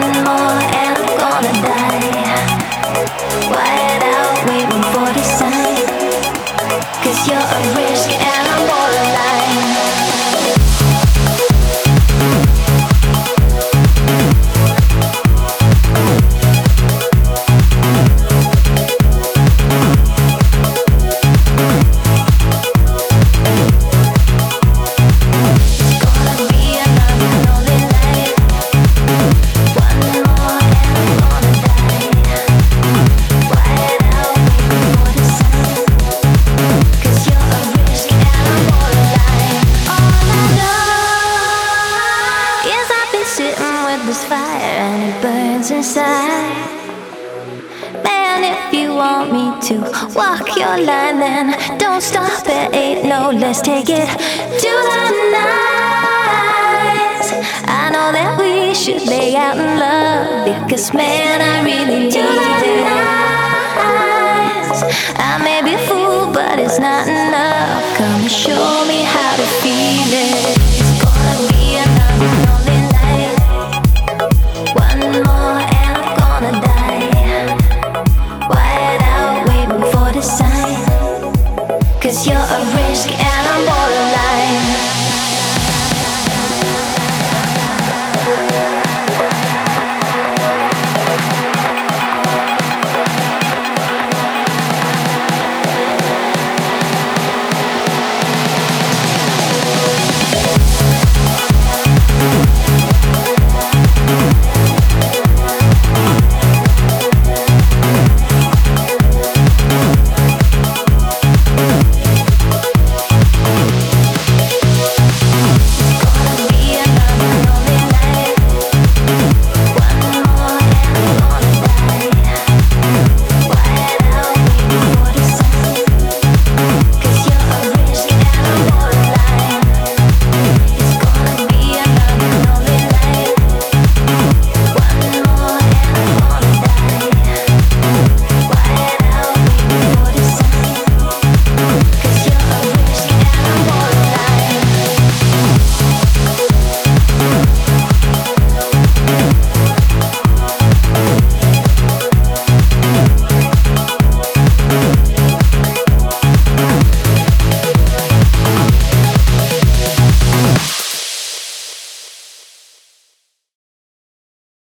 more and I'm gonna die. White out, waiting for the sign. 'Cause you're a risk and I'm borderline. This fire and it burns inside. Man, if you want me to walk your line, then don't stop, there ain't no let's take it to the night. I know that we should lay out in love, because man, I really need it. I may be a fool, but it's not enough. Come show